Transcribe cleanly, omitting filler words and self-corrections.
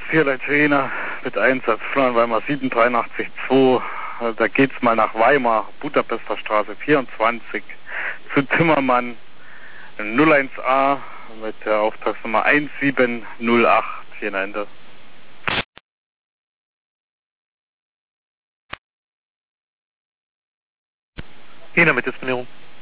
Vierler Trainer mit Einsatz Florian 783-2. Da geht's mal nach Weimar, Budapester Straße 24 zu Timmermann 01A mit der Auftragsnummer 1708 hier in Ende. Jena mit Disponierung.